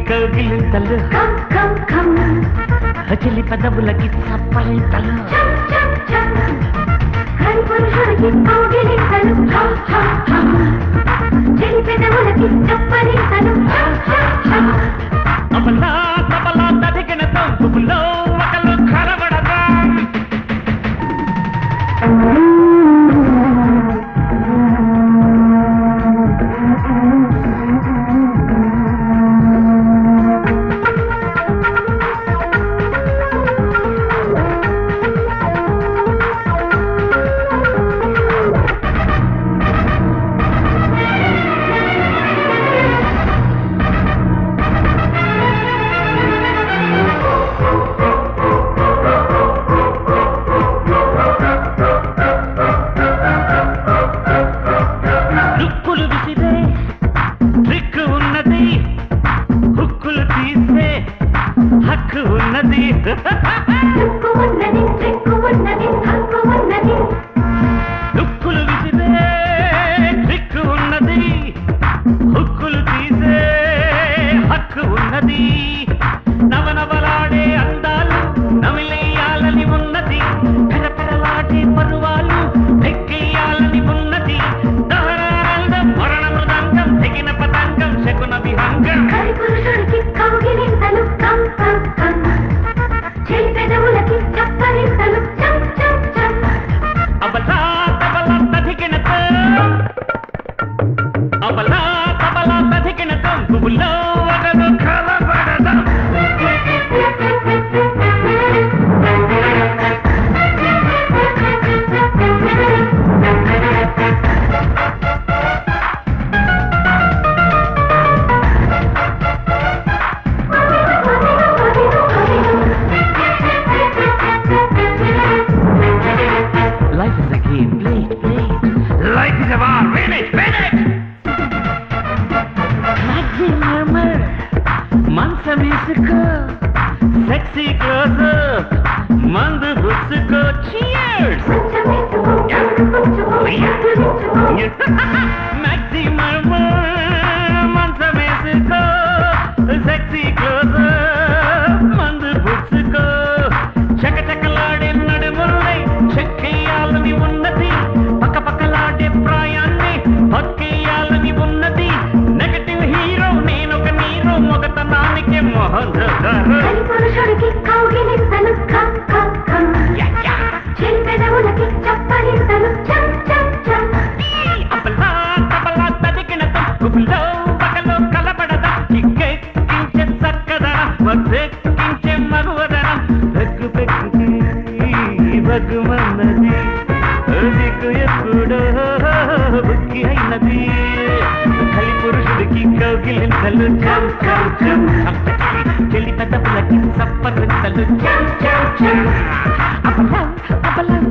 కౌగిలింతలు చెలి పెదవులకి చప్పరింతలు అమలా తబలా తదిగిన తంపులో ఒకలు కలవడదా దుక్కులు విసిరే ట్రిక్కు ఉన్నది హుక్కులు తీసే హక్కు ఉన్నది నవనవలాడే అందాలు నవిలేయాలని ఉన్నది పెరపెరలాడే పరువాలు ఎక్కేయాలని ఉన్నది దహరానందం మరణ మృదంగం తెగిన పతంగం శకున విహంగం అబలా తబలా తదిగిన తంపులో ఒకలు కలబడదా Life is a game, play it, play it. Life is a war, win it, win it. Maximum, mansa musico, sexy close up, mandu busuko, cheers. Maximum, mansa musico, sexy close up, mandu busuko, chaka chaka lade nadumulle, చెక్కేయాలని ఉన్నది పక్క పక్కలాడే ప్రాయాన్ని పక్కేయాలని ఉన్నది negative hero నేనొక Nero మొగతనానికి మోహన్ అబలా తబలా తదిగిన తంపులో ఒకలు కలబడదా చిక్కెక్కించే చక్కదనం మత్తెక్కించే మగువదనం పెగ్గు పెగ్గుకి భగమన్నది దిక్కు ఎప్పుడో బుక్కి అయినది కలి పురుషుడికి కౌగిలింతలు చం చం చం చెలి పెదవులకి సప్పరింతలు చం చం చం అబలా అబలా